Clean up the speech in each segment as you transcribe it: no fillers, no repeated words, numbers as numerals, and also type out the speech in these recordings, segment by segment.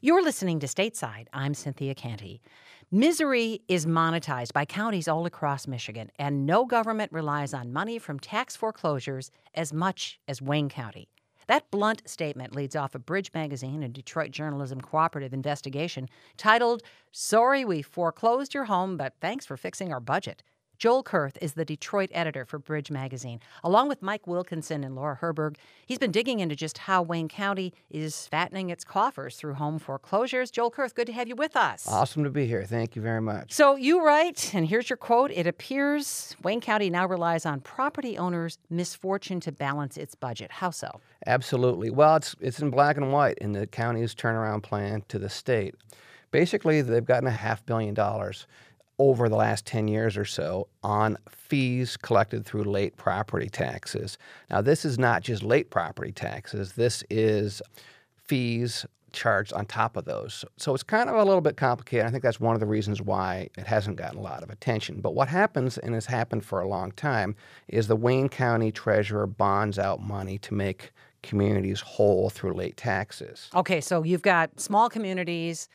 You're listening to Stateside. I'm Cynthia Canty. Misery is monetized by counties all across Michigan, and no government relies on money from tax foreclosures as much as Wayne County. That blunt statement leads off a Bridge Magazine and Detroit Journalism Cooperative investigation titled, "Sorry We Foreclosed Your Home, but Thanks for Fixing Our Budget." Joel Kurth is the Detroit editor for Bridge Magazine. Along with Mike Wilkinson and Laura Herberg, he's been digging into just how Wayne County is fattening its coffers through home foreclosures. Joel Kurth, good to have you with us. Awesome to be here. Thank you very much. So you write, and here's your quote, "It appears Wayne County now relies on property owners' misfortune to balance its budget." How so? Absolutely. Well, it's in black and white in the county's turnaround plan to the state. Basically, they've gotten $500 million over the last 10 years or so on fees collected through late property taxes. Now, this is not just late property taxes. This is fees charged on top of those. So it's kind of a little bit complicated. I think that's one of the reasons why it hasn't gotten a lot of attention. But what happens, and has happened for a long time, is the Wayne County treasurer bonds out money to make communities whole through late taxes. Okay, so you've got small communities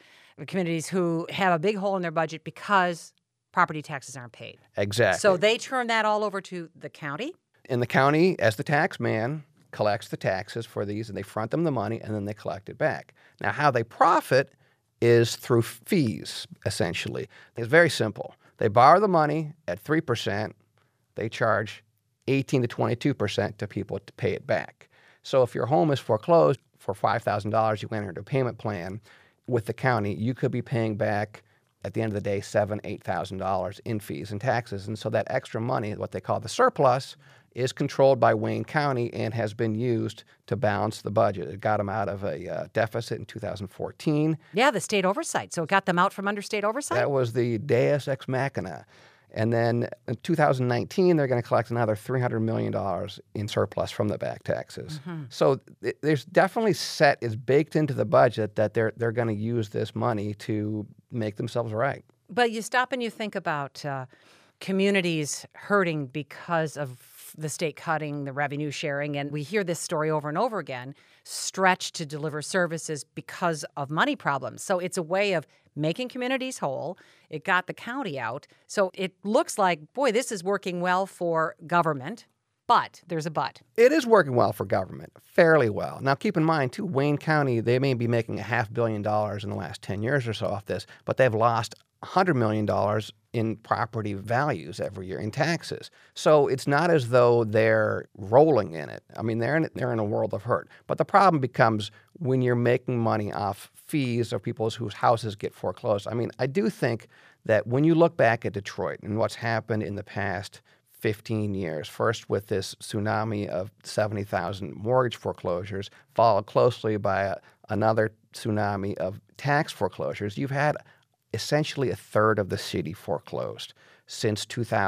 who have a big hole in their budget because property taxes aren't paid. Exactly. So they turn that all over to the county? And the county, as the tax man, collects the taxes for these, and they front them the money, and then they collect it back. Now, how they profit is through fees, essentially. It's very simple. They borrow the money at 3%. They charge 18 to 22% to people to pay it back. So if your home is foreclosed for $5,000, you enter into a payment plan with the county, you could be paying back at the end of the day $7,000, $8,000 in fees and taxes. And so that extra money, what they call the surplus, is controlled by Wayne County and has been used to balance the budget. It got them out of a deficit in 2014. Yeah, the state oversight. So it got them out from under state oversight? That was the deus ex machina. And then in 2019, they're going to collect another $300 million in surplus from the back taxes. Mm-hmm. So there's definitely it's baked into the budget that they're going to use this money to make themselves right. But you stop and you think about communities hurting because of the state cutting, the revenue sharing, and we hear this story over and over again, stretched to deliver services because of money problems. So it's a way of making communities whole. It got the county out. So it looks like, boy, this is working well for government, but there's a but. It is working well for government, fairly well. Now, keep in mind, too, Wayne County, they may be making $500 million in the last 10 years or so off this, but they've lost $100 million in property values every year in taxes. So it's not as though they're rolling in it. I mean, they're in a world of hurt. But the problem becomes when you're making money off fees of people whose houses get foreclosed. I mean, I do think that when you look back at Detroit and what's happened in the past 15 years, first with this tsunami of 70,000 mortgage foreclosures, followed closely by another tsunami of tax foreclosures, you've had essentially a third of the city foreclosed since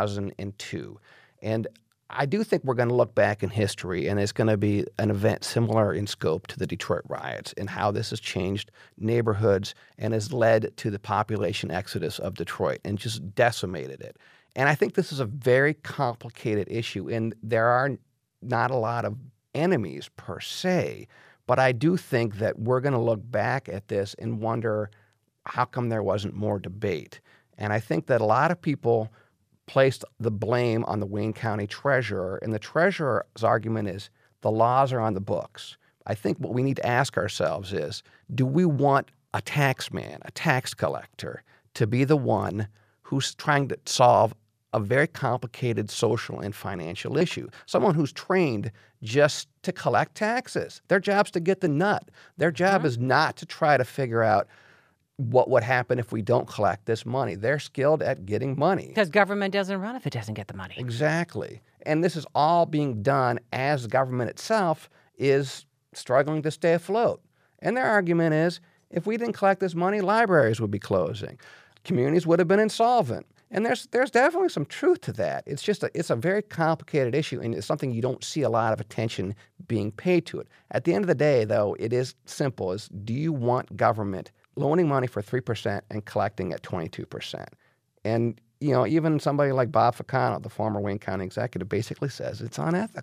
2002. And I do think we're going to look back in history, and it's going to be an event similar in scope to the Detroit riots and how this has changed neighborhoods and has led to the population exodus of Detroit and just decimated it. And I think this is a very complicated issue, and there are not a lot of enemies per se, but I do think that we're going to look back at this and wonder, how come there wasn't more debate? And I think that a lot of people placed the blame on the Wayne County treasurer, and the treasurer's argument is the laws are on the books. I think what we need to ask ourselves is, do we want a tax man, a tax collector, to be the one who's trying to solve a very complicated social and financial issue? Someone who's trained just to collect taxes. Their job's to get the nut. Their job is not to try to figure out what would happen if we don't collect this money. They're skilled at getting money. Because government doesn't run if it doesn't get the money. Exactly. And this is all being done as the government itself is struggling to stay afloat. And their argument is, if we didn't collect this money, libraries would be closing. Communities would have been insolvent. And there's definitely some truth to that. It's just it's a very complicated issue, and it's something you don't see a lot of attention being paid to it. At the end of the day, though, it is simple. Do you want government loaning money for 3% and collecting at 22%? And, you know, even somebody like Bob Ficano, the former Wayne County executive, basically says it's unethical.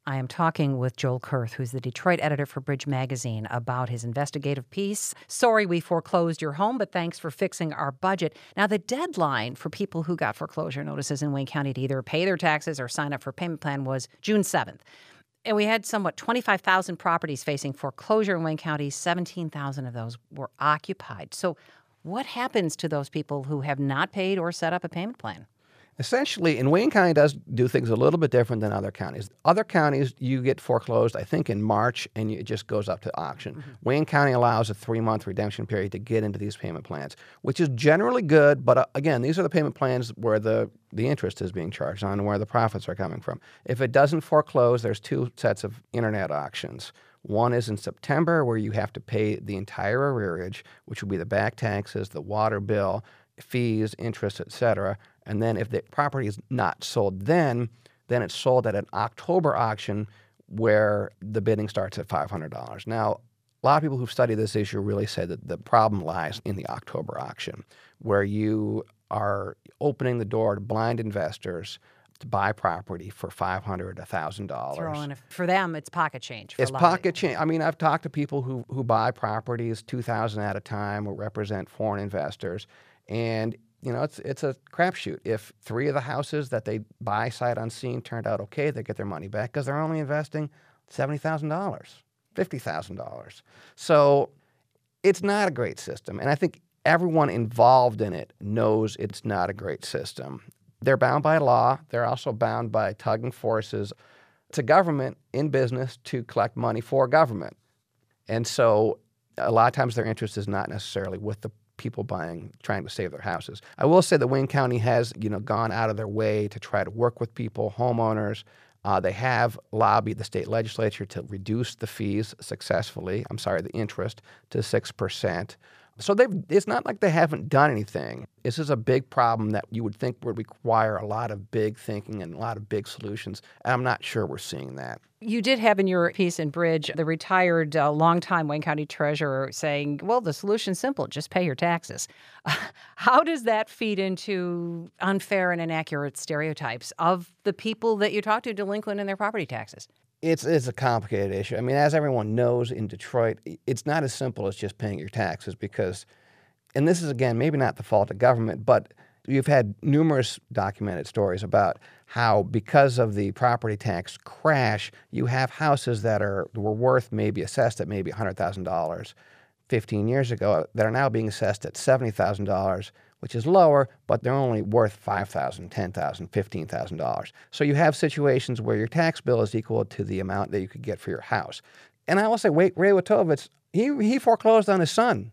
I am talking with Joel Kurth, who's the Detroit editor for Bridge Magazine, about his investigative piece, Sorry We Foreclosed Your Home, but Thanks for Fixing Our Budget. Now, the deadline for people who got foreclosure notices in Wayne County to either pay their taxes or sign up for a payment plan was June 7th. And we had somewhat 25,000 properties facing foreclosure in Wayne County. 17,000 of those were occupied. So what happens to those people who have not paid or set up a payment plan? Essentially, and Wayne County does do things a little bit different than other counties. Other counties, you get foreclosed, I think, in March, and it just goes up to auction. Mm-hmm. Wayne County allows a 3-month redemption period to get into these payment plans, which is generally good. But again, these are the payment plans where the interest is being charged on and where the profits are coming from. If it doesn't foreclose, there's 2 sets of internet auctions. One is in September, where you have to pay the entire arrearage, which would be the back taxes, the water bill, fees, interest, etc. And then if the property is not sold then it's sold at an October auction where the bidding starts at $500. Now, a lot of people who've studied this issue really say that the problem lies in the October auction, where you are opening the door to blind investors to buy property for $500, $1,000. For them, it's pocket change. It's pocket change. I mean, I've talked to people who buy properties $2,000 at a time or represent foreign investors, and it's a crapshoot. If 3 of the houses that they buy sight unseen turned out okay, they get their money back because they're only investing $70,000, $50,000. So it's not a great system, and I think everyone involved in it knows it's not a great system. They're bound by law. They're also bound by tugging forces. It's a government in business to collect money for government. And so a lot of times their interest is not necessarily with the people trying to save their houses. I will say that Wayne County has, gone out of their way to try to work with people, homeowners. They have lobbied the state legislature to reduce the fees successfully. The interest to 6%. So it's not like they haven't done anything. This is a big problem that you would think would require a lot of big thinking and a lot of big solutions. And I'm not sure we're seeing that. You did have in your piece in Bridge the retired longtime Wayne County treasurer saying, well, the solution's simple, just pay your taxes. How does that feed into unfair and inaccurate stereotypes of the people that you talk to delinquent in their property taxes? It's a complicated issue. I mean, as everyone knows in Detroit, it's not as simple as just paying your taxes because, and this is, again, maybe not the fault of government, but you've had numerous documented stories about how because of the property tax crash, you have houses that were worth maybe assessed at maybe $100,000 15 years ago that are now being assessed at $70,000, which is lower, but they're only worth $5,000, $10,000, $15,000. So you have situations where your tax bill is equal to the amount that you could get for your house. And I will say, Ray Wojtowicz, he foreclosed on his son.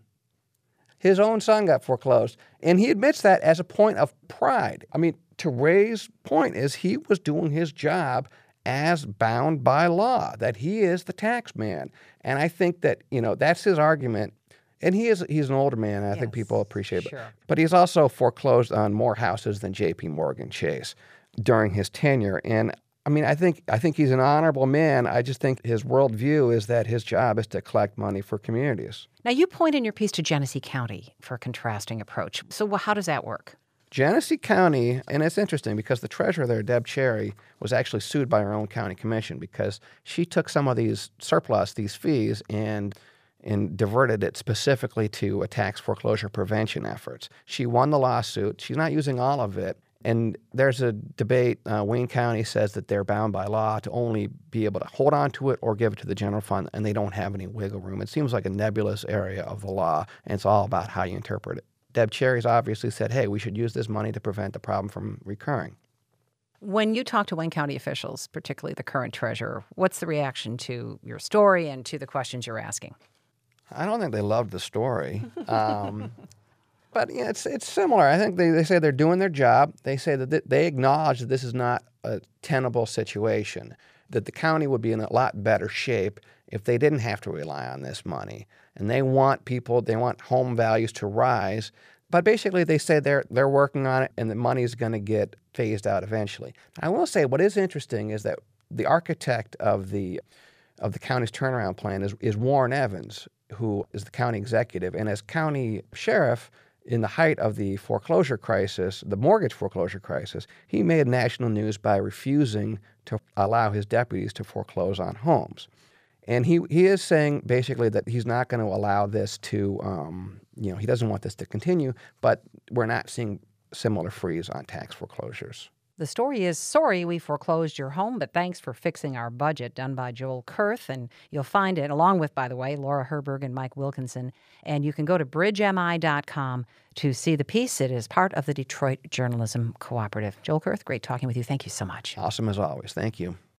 His own son got foreclosed, and he admits that as a point of pride. I mean, to Ray's point is he was doing his job as bound by law, that he is the tax man. And I think that, that's his argument. And he's an older man, and I think people appreciate it. Sure. But he's also foreclosed on more houses than J.P. Morgan Chase during his tenure. And I mean, I think he's an honorable man. I just think his worldview is that his job is to collect money for communities. Now, you point in your piece to Genesee County for a contrasting approach. So how does that work? Genesee County, and it's interesting because the treasurer there, Deb Cherry, was actually sued by her own county commission because she took some of these fees, and diverted it specifically to tax foreclosure prevention efforts. She won the lawsuit. She's not using all of it. And there's a debate. Wayne County says that they're bound by law to only be able to hold on to it or give it to the general fund, and they don't have any wiggle room. It seems like a nebulous area of the law, and it's all about how you interpret it. Deb Cherry's obviously said, hey, we should use this money to prevent the problem from recurring. When you talk to Wayne County officials, particularly the current treasurer, what's the reaction to your story and to the questions you're asking? I don't think they loved the story. But it's similar. I think they say they're doing their job. They say that they acknowledge that this is not a tenable situation, that the county would be in a lot better shape if they didn't have to rely on this money. And they want home values to rise. But basically they say they're working on it and the money is going to get phased out eventually. I will say what is interesting is that the architect of the county's turnaround plan is Warren Evans, who is the county executive. And as county sheriff, in the height of the foreclosure crisis, the mortgage foreclosure crisis, he made national news by refusing to allow his deputies to foreclose on homes. And he is saying basically that he's not going to allow this to, he doesn't want this to continue, but we're not seeing similar freeze on tax foreclosures. The story is, sorry we foreclosed your home, but thanks for fixing our budget, done by Joel Kurth. And you'll find it, along with, by the way, Laura Herberg and Mike Wilkinson. And you can go to bridgemi.com to see the piece. It is part of the Detroit Journalism Cooperative. Joel Kurth, great talking with you. Thank you so much. Awesome as always. Thank you.